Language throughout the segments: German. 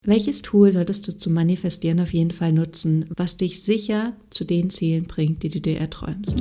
Welches Tool solltest du zum Manifestieren auf jeden Fall nutzen, was dich sicher zu den Zielen bringt, die du dir erträumst?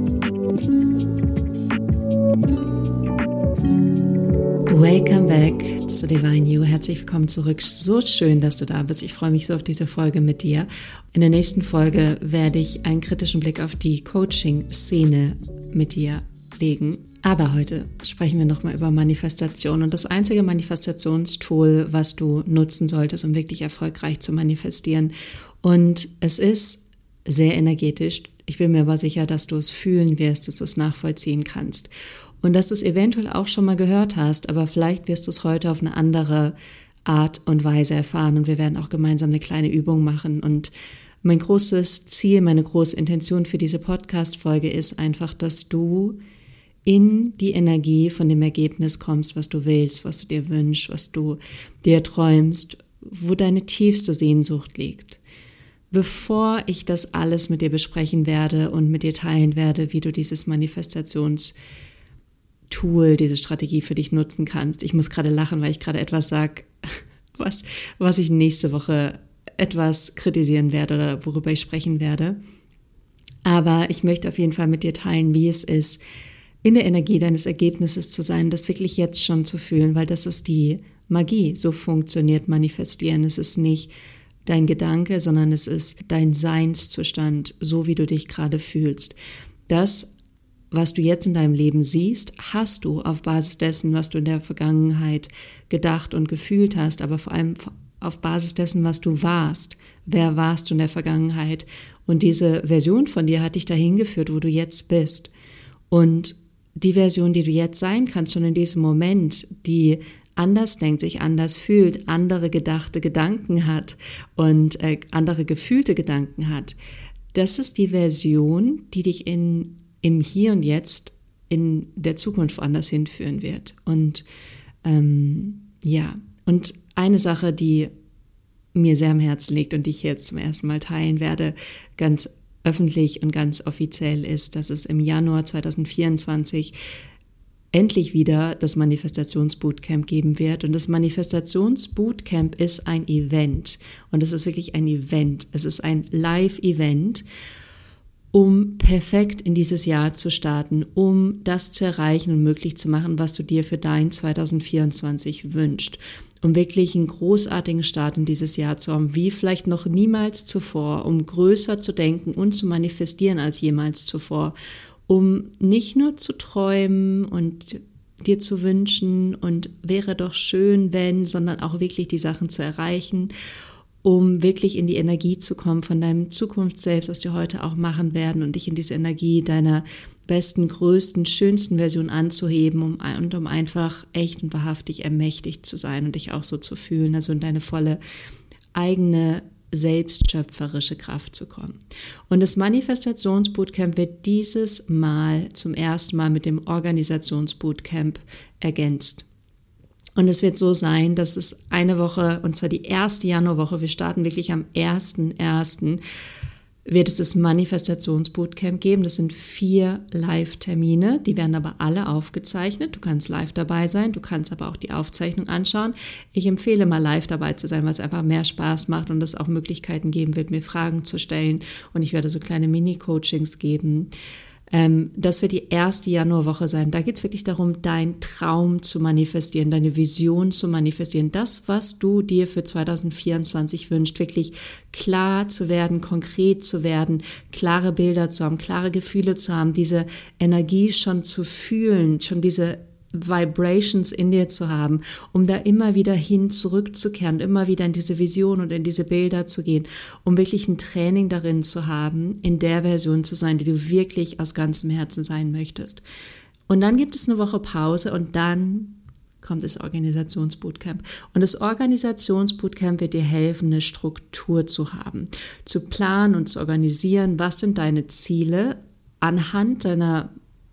Welcome back zu Divine You. Herzlich willkommen zurück. So schön, dass du da bist. Ich freue mich so auf diese Folge mit dir. In der nächsten Folge werde ich einen kritischen Blick auf die Coaching-Szene mit dir legen. Aber heute sprechen wir nochmal über Manifestation und das einzige Manifestationstool, was du nutzen solltest, um wirklich erfolgreich zu manifestieren. Und es ist sehr energetisch. Ich bin mir aber sicher, dass du es fühlen wirst, dass du es nachvollziehen kannst. Und dass du es eventuell auch schon mal gehört hast, aber vielleicht wirst du es heute auf eine andere Art und Weise erfahren. Und wir werden auch gemeinsam eine kleine Übung machen. Und mein großes Ziel, meine große Intention für diese Podcast-Folge ist einfach, dass du in die Energie von dem Ergebnis kommst, was du willst, was du dir wünschst, was du dir träumst, wo deine tiefste Sehnsucht liegt. Bevor ich das alles mit dir besprechen werde und mit dir teilen werde, wie du dieses Manifestationstool, diese Strategie für dich nutzen kannst. Ich muss gerade lachen, weil ich gerade etwas sage, was ich nächste Woche etwas kritisieren werde oder worüber ich sprechen werde. Aber ich möchte auf jeden Fall mit dir teilen, wie es ist, in der Energie deines Ergebnisses zu sein, das wirklich jetzt schon zu fühlen, weil das ist die Magie. So funktioniert Manifestieren. Es ist nicht dein Gedanke, sondern es ist dein Seinszustand, so wie du dich gerade fühlst. Das, was du jetzt in deinem Leben siehst, hast du auf Basis dessen, was du in der Vergangenheit gedacht und gefühlt hast, aber vor allem auf Basis dessen, was du warst. Wer warst du in der Vergangenheit? Und diese Version von dir hat dich dahin geführt, wo du jetzt bist. Und die Version, die du jetzt sein kannst, schon in diesem Moment, die anders denkt, sich anders fühlt, andere gedachte Gedanken hat und andere gefühlte Gedanken hat, das ist die Version, die dich im Hier und Jetzt in der Zukunft anders hinführen wird. Und und eine Sache, die mir sehr am Herzen liegt und die ich jetzt zum ersten Mal teilen werde, ganz öffentlich und ganz offiziell ist, dass es im Januar 2024 endlich wieder das Manifestationsbootcamp geben wird. Und das Manifestationsbootcamp ist ein Event. Und es ist wirklich ein Event. Es ist ein Live-Event, um perfekt in dieses Jahr zu starten, um das zu erreichen und möglich zu machen, was du dir für dein 2024 wünschst. Um wirklich einen großartigen Start in dieses Jahr zu haben, wie vielleicht noch niemals zuvor, um größer zu denken und zu manifestieren als jemals zuvor, um nicht nur zu träumen und dir zu wünschen und wäre doch schön, wenn, sondern auch wirklich die Sachen zu erreichen, um wirklich in die Energie zu kommen von deinem Zukunftsselbst, was wir heute auch machen werden und dich in diese Energie deiner besten, größten, schönsten Version anzuheben, um einfach echt und wahrhaftig ermächtigt zu sein und dich auch so zu fühlen, also in deine volle eigene selbstschöpferische Kraft zu kommen. Und das Manifestationsbootcamp wird dieses Mal zum ersten Mal mit dem Organisationsbootcamp ergänzt. Und es wird so sein, dass es eine Woche, und zwar die erste Januarwoche, wir starten wirklich am 1.1., wird es das Manifestationsbootcamp geben. Das sind 4 Live-Termine, die werden aber alle aufgezeichnet. Du kannst live dabei sein, du kannst aber auch die Aufzeichnung anschauen. Ich empfehle mal live dabei zu sein, weil es einfach mehr Spaß macht und es auch Möglichkeiten geben wird, mir Fragen zu stellen. Und ich werde so kleine Mini-Coachings geben. Das wird die erste Januarwoche sein. Da geht es wirklich darum, deinen Traum zu manifestieren, deine Vision zu manifestieren. Das, was du dir für 2024 wünschst, wirklich klar zu werden, konkret zu werden, klare Bilder zu haben, klare Gefühle zu haben, diese Energie schon zu fühlen, schon diese Vibrations in dir zu haben, um da immer wieder hin zurückzukehren, immer wieder in diese Vision und in diese Bilder zu gehen, um wirklich ein Training darin zu haben, in der Version zu sein, die du wirklich aus ganzem Herzen sein möchtest. Und dann gibt es eine Woche Pause und dann kommt das Organisationsbootcamp. Und das Organisationsbootcamp wird dir helfen, eine Struktur zu haben, zu planen und zu organisieren, was sind deine Ziele anhand deiner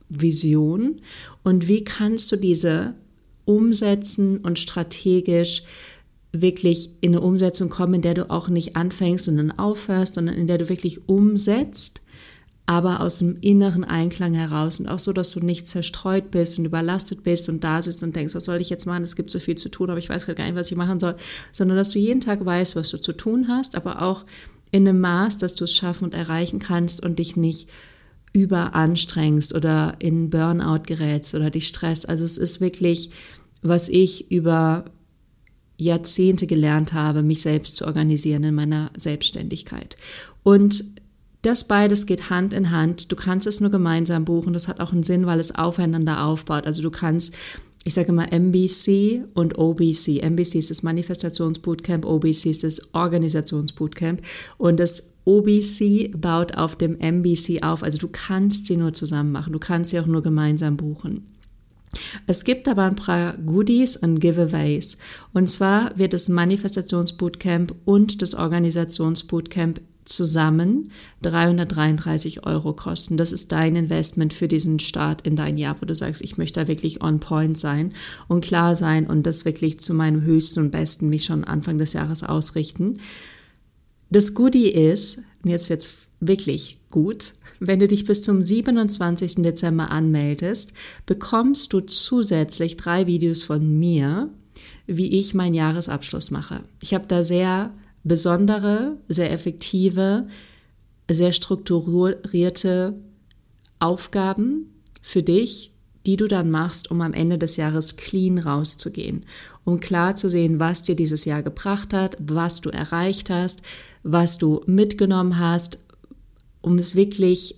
Vision und wie kannst du diese umsetzen und strategisch wirklich in eine Umsetzung kommen, in der du auch nicht anfängst, sondern aufhörst, sondern in der du wirklich umsetzt, aber aus dem inneren Einklang heraus und auch so, dass du nicht zerstreut bist und überlastet bist und da sitzt und denkst, was soll ich jetzt machen, es gibt so viel zu tun, aber ich weiß gar nicht, was ich machen soll, sondern dass du jeden Tag weißt, was du zu tun hast, aber auch in einem Maß, dass du es schaffen und erreichen kannst und dich nicht überanstrengst oder in Burnout gerätst oder dich stresst. Also es ist wirklich, was ich über Jahrzehnte gelernt habe, mich selbst zu organisieren in meiner Selbstständigkeit. Und das beides geht Hand in Hand. Du kannst es nur gemeinsam buchen. Das hat auch einen Sinn, weil es aufeinander aufbaut. Also du kannst, ich sage immer MBC und OBC. MBC ist das Manifestationsbootcamp, OBC ist das Organisationsbootcamp. Und das OBC baut auf dem MBC auf. Also du kannst sie nur zusammen machen. Du kannst sie auch nur gemeinsam buchen. Es gibt aber ein paar Goodies und Giveaways. Und zwar wird das Manifestationsbootcamp und das Organisationsbootcamp zusammen 333 € kosten. Das ist dein Investment für diesen Start in dein Jahr, wo du sagst, ich möchte da wirklich on point sein und klar sein und das wirklich zu meinem höchsten und besten mich schon Anfang des Jahres ausrichten. Das Goodie ist, und jetzt wird's wirklich gut, wenn du dich bis zum 27. Dezember anmeldest, bekommst du zusätzlich 3 Videos von mir, wie ich meinen Jahresabschluss mache. Ich habe da sehr besondere, sehr effektive, sehr strukturierte Aufgaben für dich, die du dann machst, um am Ende des Jahres clean rauszugehen, um klar zu sehen, was dir dieses Jahr gebracht hat, was du erreicht hast, was du mitgenommen hast, um es wirklich,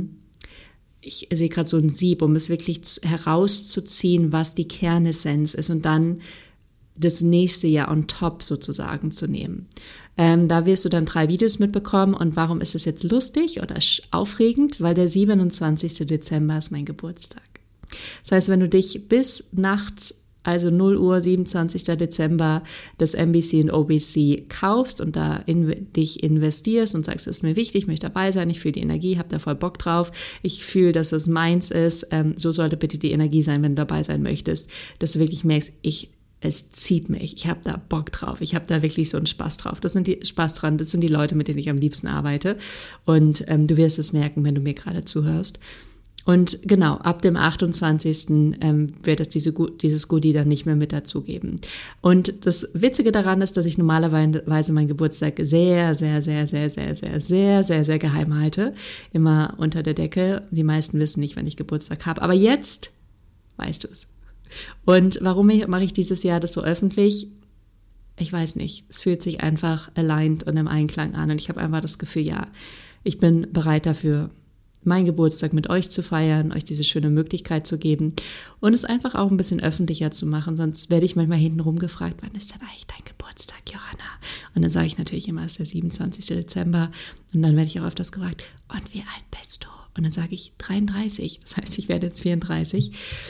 ich sehe gerade so ein Sieb, um es wirklich herauszuziehen, was die Kernessenz ist und dann das nächste Jahr on top sozusagen zu nehmen. Da wirst du dann 3 Videos mitbekommen. Und warum ist es jetzt lustig oder aufregend? Weil der 27. Dezember ist mein Geburtstag. Das heißt, wenn du dich bis nachts, also 0 Uhr, 27. Dezember, das MBC und OBC kaufst und da dich investierst und sagst, es ist mir wichtig, ich möchte dabei sein, ich fühle die Energie, habe da voll Bock drauf, ich fühle, dass es meins ist, so sollte bitte die Energie sein, wenn du dabei sein möchtest, dass du wirklich merkst, es zieht mich, ich habe da Bock drauf, ich habe da wirklich so einen Spaß drauf. Das sind die Leute, mit denen ich am liebsten arbeite und du wirst es merken, wenn du mir gerade zuhörst. Und genau, ab dem 28. wird es dieses Goodie dann nicht mehr mit dazugeben. Und das Witzige daran ist, dass ich normalerweise meinen Geburtstag sehr, sehr, sehr, sehr, sehr, sehr, sehr, sehr, sehr geheim halte. Immer unter der Decke. Die meisten wissen nicht, wann ich Geburtstag habe. Aber jetzt weißt du es. Und warum mache ich dieses Jahr das so öffentlich? Ich weiß nicht. Es fühlt sich einfach aligned und im Einklang an. Und ich habe einfach das Gefühl, ja, ich bin bereit dafür, meinen Geburtstag mit euch zu feiern, euch diese schöne Möglichkeit zu geben und es einfach auch ein bisschen öffentlicher zu machen. Sonst werde ich manchmal hintenrum gefragt, wann ist denn eigentlich dein Geburtstag, Johanna? Und dann sage ich natürlich immer, es ist der 27. Dezember. Und dann werde ich auch öfters gefragt, und wie alt bist du? Und dann sage ich 33. Das heißt, ich werde jetzt 34.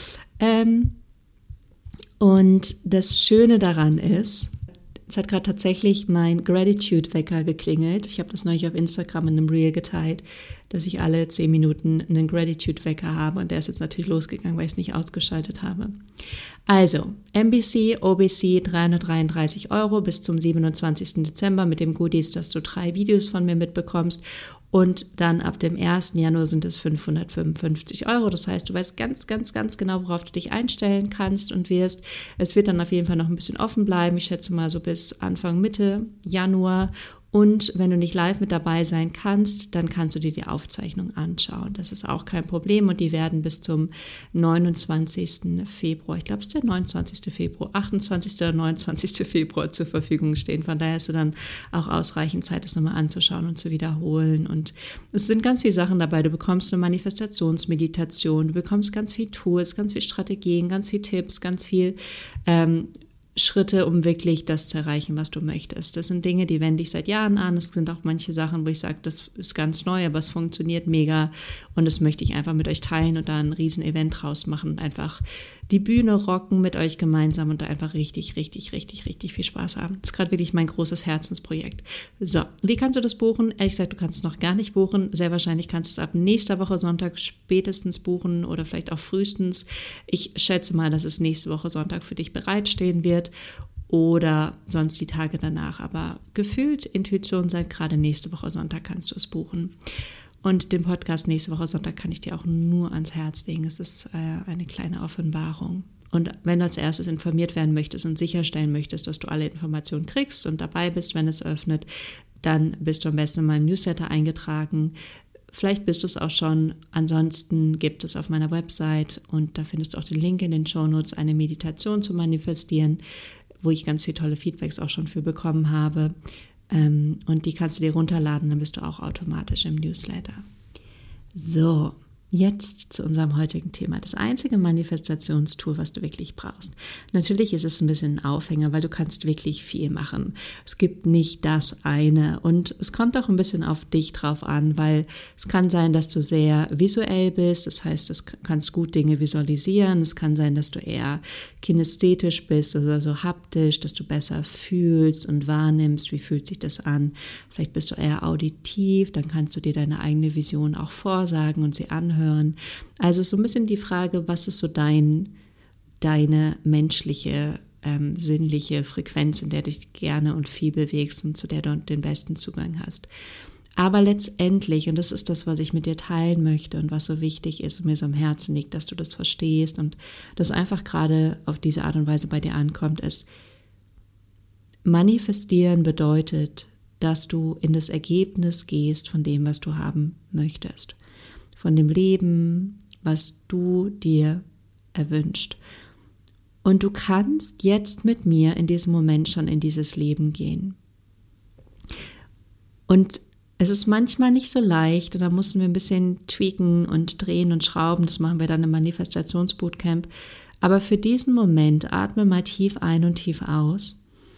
Und das Schöne daran ist, es hat gerade tatsächlich mein Gratitude-Wecker geklingelt. Ich habe das neulich auf Instagram in einem Reel geteilt, dass ich alle 10 Minuten einen Gratitude-Wecker habe. Und der ist jetzt natürlich losgegangen, weil ich es nicht ausgeschaltet habe. Also, MBC, OBC, 333 € bis zum 27. Dezember mit dem Goodies, dass du 3 Videos von mir mitbekommst. Und dann ab dem 1. Januar sind es 555 €. Das heißt, du weißt ganz, ganz, ganz genau, worauf du dich einstellen kannst und wirst. Es wird dann auf jeden Fall noch ein bisschen offen bleiben. Ich schätze mal so bis Anfang, Mitte Januar. Und wenn du nicht live mit dabei sein kannst, dann kannst du dir die Aufzeichnung anschauen. Das ist auch kein Problem und die werden bis zum 29. Februar, ich glaube es ist der 29. Februar, 28. oder 29. Februar zur Verfügung stehen. Von daher hast du dann auch ausreichend Zeit, das nochmal anzuschauen und zu wiederholen. Und es sind ganz viele Sachen dabei. Du bekommst eine Manifestationsmeditation, du bekommst ganz viel Tools, ganz viel Strategien, ganz viel Tipps, ganz viel Schritte, um wirklich das zu erreichen, was du möchtest. Das sind Dinge, die wende ich seit Jahren an. Es sind auch manche Sachen, wo ich sage, das ist ganz neu, aber es funktioniert mega und das möchte ich einfach mit euch teilen und da ein riesen Event draus machen und einfach die Bühne rocken mit euch gemeinsam und da einfach richtig, richtig, richtig, richtig viel Spaß haben. Das ist gerade wirklich mein großes Herzensprojekt. So, wie kannst du das buchen? Ehrlich gesagt, du kannst es noch gar nicht buchen. Sehr wahrscheinlich kannst du es ab nächster Woche Sonntag spätestens buchen oder vielleicht auch frühestens. Ich schätze mal, dass es nächste Woche Sonntag für dich bereitstehen wird oder sonst die Tage danach. Aber gefühlt, Intuition sagt, gerade nächste Woche Sonntag kannst du es buchen. Und den Podcast nächste Woche Sonntag kann ich dir auch nur ans Herz legen. Es ist eine kleine Offenbarung. Und wenn du als erstes informiert werden möchtest und sicherstellen möchtest, dass du alle Informationen kriegst und dabei bist, wenn es öffnet, dann bist du am besten in meinem Newsletter eingetragen. Vielleicht bist du es auch schon. Ansonsten gibt es auf meiner Website, und da findest du auch den Link in den Shownotes, eine Meditation zu manifestieren, wo ich ganz viele tolle Feedbacks auch schon für bekommen habe. Und die kannst du dir runterladen, dann bist du auch automatisch im Newsletter. So, jetzt zu unserem heutigen Thema. Das einzige Manifestationstool, was du wirklich brauchst. Natürlich ist es ein bisschen ein Aufhänger, weil du kannst wirklich viel machen. Es gibt nicht das eine, und es kommt auch ein bisschen auf dich drauf an, weil es kann sein, dass du sehr visuell bist. Das heißt, du kannst gut Dinge visualisieren. Es kann sein, dass du eher kinästhetisch bist oder so haptisch, dass du besser fühlst und wahrnimmst, wie fühlt sich das an. Vielleicht bist du eher auditiv, dann kannst du dir deine eigene Vision auch vorsagen und sie anhören. Also so ein bisschen die Frage, was ist so deine menschliche, sinnliche Frequenz, in der du dich gerne und viel bewegst und zu der du den besten Zugang hast. Aber letztendlich, und das ist das, was ich mit dir teilen möchte und was so wichtig ist und mir so am Herzen liegt, dass du das verstehst und das einfach gerade auf diese Art und Weise bei dir ankommt, ist, manifestieren bedeutet, dass du in das Ergebnis gehst von dem, was du haben möchtest. Von dem Leben, was du dir erwünscht. Und du kannst jetzt mit mir in diesem Moment schon in dieses Leben gehen. Und es ist manchmal nicht so leicht, und da müssen wir ein bisschen tweaken und drehen und schrauben. Das machen wir dann im Manifestationsbootcamp. Aber für diesen Moment atme mal tief ein und tief aus.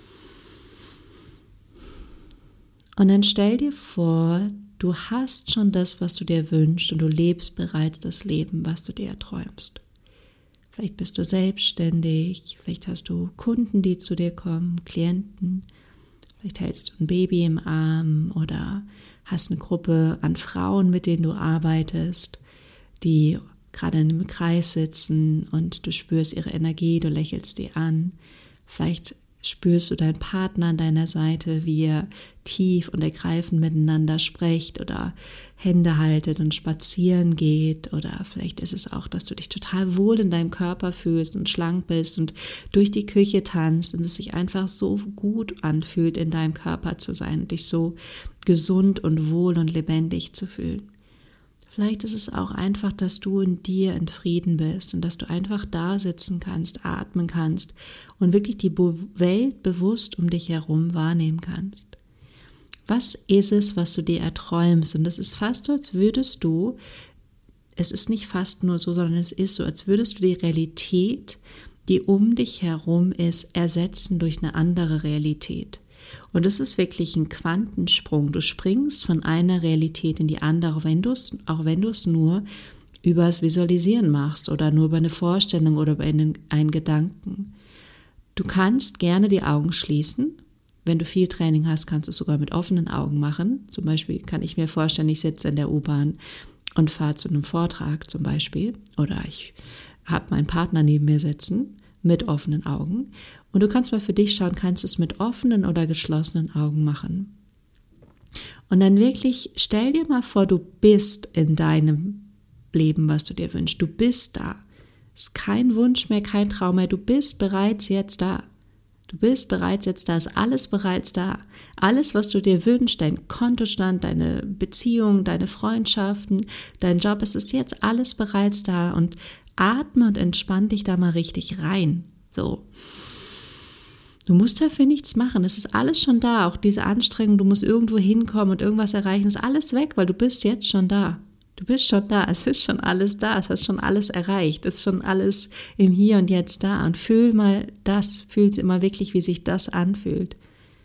Und dann stell dir vor, du hast schon das, was du dir wünschst, und du lebst bereits das Leben, was du dir erträumst. Vielleicht bist du selbstständig, vielleicht hast du Kunden, die zu dir kommen, Klienten, vielleicht hältst du ein Baby im Arm oder hast eine Gruppe an Frauen, mit denen du arbeitest, die gerade in einem Kreis sitzen und du spürst ihre Energie, du lächelst sie an. Vielleicht spürst du deinen Partner an deiner Seite, wie ihr tief und ergreifend miteinander sprecht oder Hände haltet und spazieren geht. Oder vielleicht ist es auch, dass du dich total wohl in deinem Körper fühlst und schlank bist und durch die Küche tanzt und es sich einfach so gut anfühlt, in deinem Körper zu sein und dich so gesund und wohl und lebendig zu fühlen. Vielleicht ist es auch einfach, dass du in dir in Frieden bist und dass du einfach da sitzen kannst, atmen kannst und wirklich die Welt bewusst um dich herum wahrnehmen kannst. Was ist es, was du dir erträumst? Und das ist fast so, als würdest du, es ist nicht fast nur so, sondern es ist so, als würdest du die Realität, die um dich herum ist, ersetzen durch eine andere Realität. Und es ist wirklich ein Quantensprung. Du springst von einer Realität in die andere, auch wenn du es nur übers Visualisieren machst oder nur über eine Vorstellung oder über einen Gedanken. Du kannst gerne die Augen schließen. Wenn du viel Training hast, kannst du es sogar mit offenen Augen machen. Zum Beispiel kann ich mir vorstellen, ich sitze in der U-Bahn und fahre zu einem Vortrag zum Beispiel. Oder ich habe meinen Partner neben mir sitzen mit offenen Augen. Und du kannst mal für dich schauen, kannst du es mit offenen oder geschlossenen Augen machen. Und dann wirklich, stell dir mal vor, du bist in deinem Leben, was du dir wünschst. Du bist da. Es ist kein Wunsch mehr, kein Traum mehr. Du bist bereits jetzt da. Du bist bereits jetzt da, ist alles bereits da. Alles, was du dir wünschst, dein Kontostand, deine Beziehung, deine Freundschaften, dein Job, es ist jetzt alles bereits da. Und atme und entspann dich da mal richtig rein. So. Du musst dafür nichts machen, es ist alles schon da, auch diese Anstrengung, du musst irgendwo hinkommen und irgendwas erreichen, ist alles weg, weil du bist jetzt schon da. Du bist schon da, es ist schon alles da, es hast schon alles erreicht, es ist schon alles im Hier und Jetzt da. Und fühl mal das, fühl immer wirklich, wie sich das anfühlt.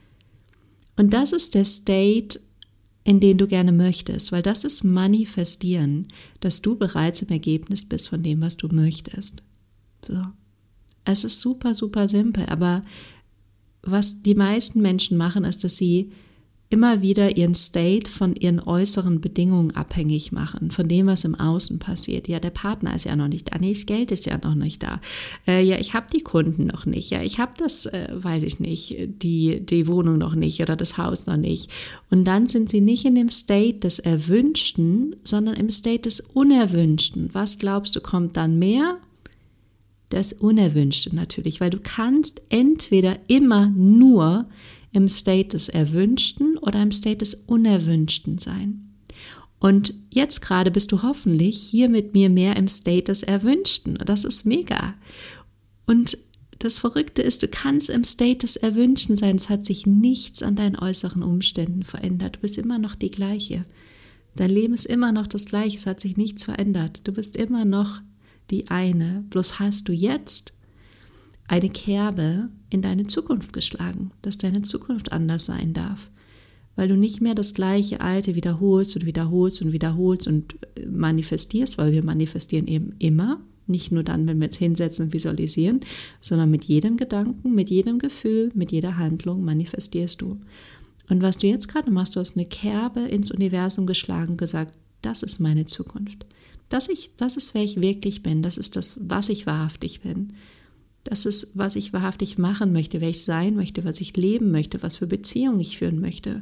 Und das ist der State, in den du gerne möchtest, weil das ist Manifestieren, dass du bereits im Ergebnis bist von dem, was du möchtest. So. Es ist super, super simpel, aber was die meisten Menschen machen, ist, dass sie immer wieder ihren State von ihren äußeren Bedingungen abhängig machen, von dem, was im Außen passiert. Ja, der Partner ist ja noch nicht da, nee, das Geld ist ja noch nicht da. Ja, ich habe die Kunden noch nicht, ja, ich habe das, weiß ich nicht, die Wohnung noch nicht oder das Haus noch nicht. Und dann sind sie nicht in dem State des Erwünschten, sondern im State des Unerwünschten. Was glaubst du, kommt dann mehr? Das Unerwünschte natürlich, weil du kannst entweder immer nur im State des Erwünschten oder im State des Unerwünschten sein. Und jetzt gerade bist du hoffentlich hier mit mir mehr im State des Erwünschten. Das ist mega. Und das Verrückte ist, du kannst im State des Erwünschten sein. Es hat sich nichts an deinen äußeren Umständen verändert. Du bist immer noch die Gleiche. Dein Leben ist immer noch das Gleiche. Es hat sich nichts verändert. Du bist immer noch die eine. Bloß hast du jetzt eine Kerbe in deine Zukunft geschlagen, dass deine Zukunft anders sein darf, weil du nicht mehr das gleiche Alte wiederholst und wiederholst und wiederholst und manifestierst, weil wir manifestieren eben immer, nicht nur dann, wenn wir uns hinsetzen und visualisieren, sondern mit jedem Gedanken, mit jedem Gefühl, mit jeder Handlung manifestierst du. Und was du jetzt gerade machst, du hast eine Kerbe ins Universum geschlagen und gesagt, das ist meine Zukunft. Das ist, wer ich wirklich bin, das ist das, was ich wahrhaftig bin. Das ist, was ich wahrhaftig machen möchte, wer ich sein möchte, was ich leben möchte, was für Beziehungen ich führen möchte.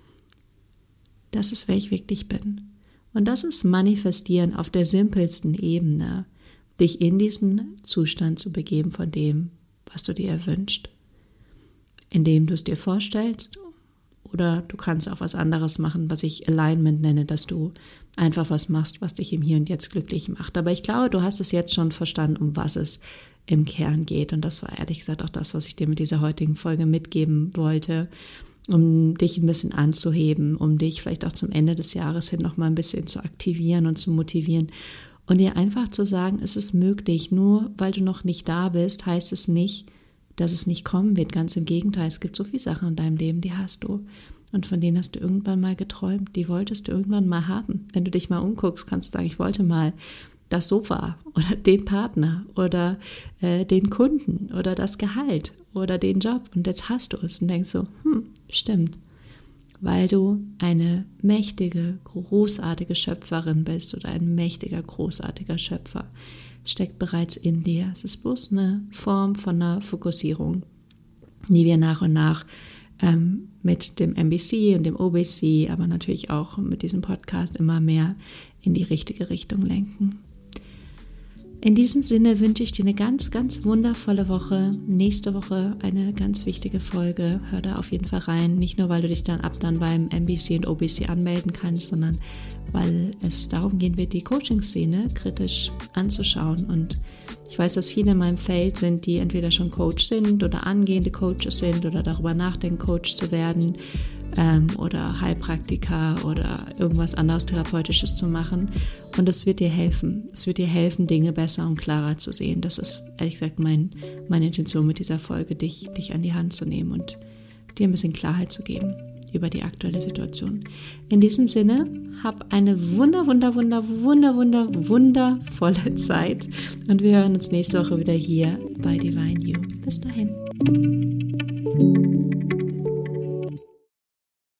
Das ist, wer ich wirklich bin. Und das ist Manifestieren auf der simpelsten Ebene, dich in diesen Zustand zu begeben von dem, was du dir erwünscht. Indem du es dir vorstellst, oder du kannst auch was anderes machen, was ich Alignment nenne, dass du einfach was machst, was dich im Hier und Jetzt glücklich macht. Aber ich glaube, du hast es jetzt schon verstanden, um was es im Kern geht. Und das war ehrlich gesagt auch das, was ich dir mit dieser heutigen Folge mitgeben wollte, um dich ein bisschen anzuheben, um dich vielleicht auch zum Ende des Jahres hin noch mal ein bisschen zu aktivieren und zu motivieren und dir einfach zu sagen, es ist möglich. Nur weil du noch nicht da bist, heißt es nicht, dass es nicht kommen wird. Ganz im Gegenteil, es gibt so viele Sachen in deinem Leben, die hast du. Und von denen hast du irgendwann mal geträumt. Die wolltest du irgendwann mal haben. Wenn du dich mal umguckst, kannst du sagen, ich wollte mal das Sofa oder den Partner oder den Kunden oder das Gehalt oder den Job. Und jetzt hast du es und denkst so, stimmt. Weil du eine mächtige, großartige Schöpferin bist oder ein mächtiger, großartiger Schöpfer. Es steckt bereits in dir. Es ist bloß eine Form von einer Fokussierung, die wir nach und nach mit dem MBC und dem OBC, aber natürlich auch mit diesem Podcast immer mehr in die richtige Richtung lenken. In diesem Sinne wünsche ich dir eine ganz, ganz wundervolle Woche. Nächste Woche eine ganz wichtige Folge. Hör da auf jeden Fall rein. Nicht nur, weil du dich dann beim MBC und OBC anmelden kannst, sondern weil es darum gehen wird, die Coaching-Szene kritisch anzuschauen. Und ich weiß, dass viele in meinem Feld sind, die entweder schon Coach sind oder angehende Coaches sind oder darüber nachdenken, Coach zu werden oder Heilpraktiker oder irgendwas anderes Therapeutisches zu machen. Und es wird dir helfen. Es wird dir helfen, Dinge besser und klarer zu sehen. Das ist, ehrlich gesagt, meine Intention mit dieser Folge, dich an die Hand zu nehmen und dir ein bisschen Klarheit zu geben über die aktuelle Situation. In diesem Sinne, hab eine wundervolle Zeit und wir hören uns nächste Woche wieder hier bei Divine You. Bis dahin.